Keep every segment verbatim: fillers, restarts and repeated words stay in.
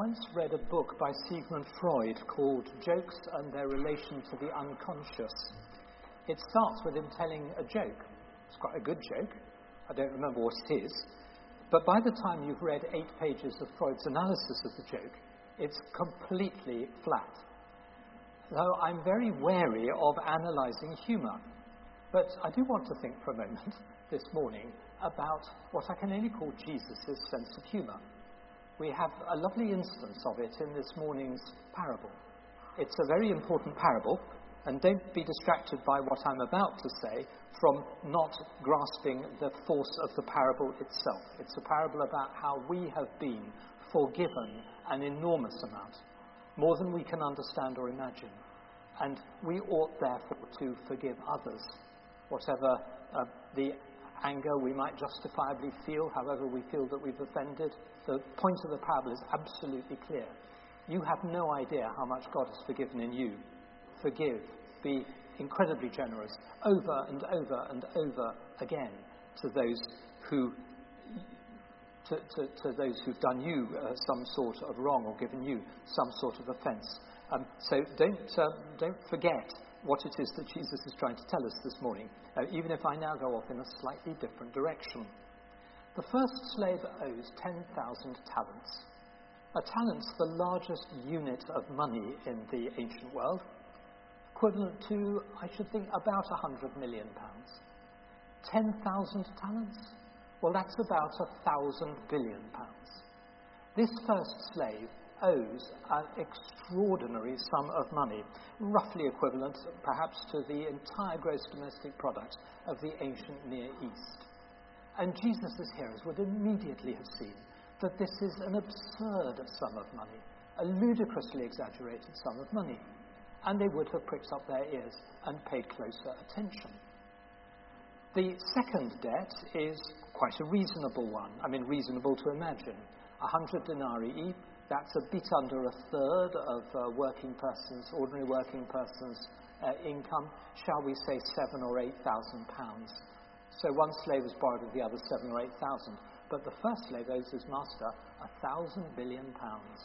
once read a book by Sigmund Freud called Jokes and Their Relation to the Unconscious. It starts with him telling a joke. It's quite a good joke. I don't remember what it is. But by the time you've read eight pages of Freud's analysis of the joke, it's completely flat. So I'm very wary of analysing humour. But I do want to think for a moment this morning about what I can only call Jesus' sense of humour. We have a lovely instance of it in this morning's parable. It's a very important parable, and don't be distracted by what I'm about to say from not grasping the force of the parable itself. It's a parable about how we have been forgiven an enormous amount, more than we can understand or imagine. And we ought therefore to forgive others, whatever uh, the anger we might justifiably feel, however we feel that we've offended. The point of the parable is absolutely clear. You have no idea how much God has forgiven in you. Forgive. Be incredibly generous over and over and over again to those who to, to, to those who've done you uh, some sort of wrong or given you some sort of offence. Um, so don't uh, don't forget what it is that Jesus is trying to tell us this morning, uh, even if I now go off in a slightly different direction. The first slave owes ten thousand talents. A talent's the largest unit of money in the ancient world, equivalent to, I should think, about one hundred million pounds. ten thousand talents? Well, that's about one thousand billion pounds. This first slave owes an extraordinary sum of money, roughly equivalent perhaps to the entire gross domestic product of the ancient Near East. And Jesus' hearers would immediately have seen that this is an absurd sum of money, a ludicrously exaggerated sum of money, and they would have pricked up their ears and paid closer attention. The second debt is quite a reasonable one. I mean, reasonable to imagine. A hundred denarii, that's a bit under a third of uh, working persons, ordinary working persons' uh, income. Shall we say seven or eight thousand pounds? So one slave has borrowed of the other seven or eight thousand. But the first slave owes his master a thousand billion pounds.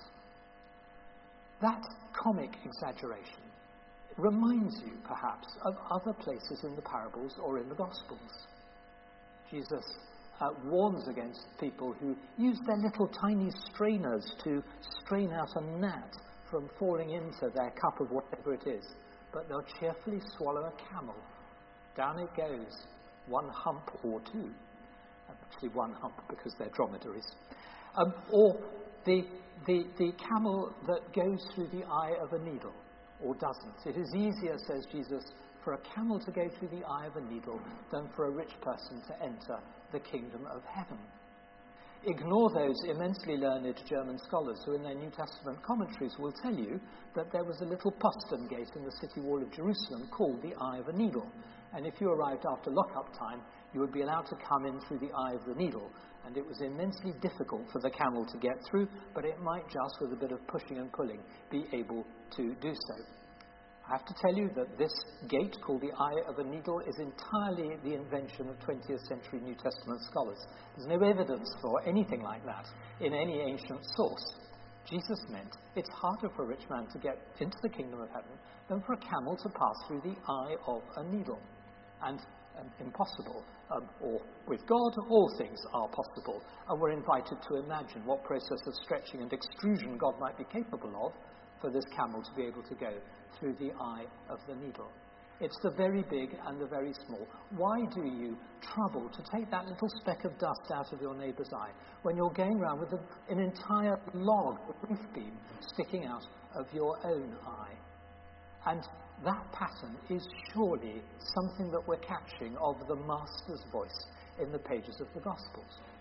That comic exaggeration reminds you, perhaps, of other places in the parables or in the Gospels. Jesus uh, warns against people who use their little tiny strainers to strain out a gnat from falling into their cup of whatever it is, but they'll cheerfully swallow a camel. Down it goes, one hump or two. Actually one hump because they're dromedaries. Um, or the, the, the camel that goes through the eye of a needle, or doesn't. It is easier, says Jesus, for a camel to go through the eye of a needle than for a rich person to enter the kingdom of heaven. Ignore those immensely learned German scholars who in their New Testament commentaries will tell you that there was a little postern gate in the city wall of Jerusalem called the Eye of a Needle. And if you arrived after lock-up time, you would be allowed to come in through the eye of the needle. And it was immensely difficult for the camel to get through, but it might just, with a bit of pushing and pulling, be able to do so. I have to tell you that this gate, called the Eye of a Needle, is entirely the invention of twentieth century New Testament scholars. There's no evidence for anything like that in any ancient source. Jesus meant it's harder for a rich man to get into the kingdom of heaven than for a camel to pass through the eye of a needle. And um, impossible, um, or with God, all things are possible. And we're invited to imagine what process of stretching and extrusion God might be capable of for this camel to be able to go through the eye of the needle. It's the very big and the very small. Why do you trouble to take that little speck of dust out of your neighbour's eye when you're going around with a, an entire log, a roof beam, sticking out of your own eye? And that pattern is surely something that we're catching of the Master's voice in the pages of the Gospels.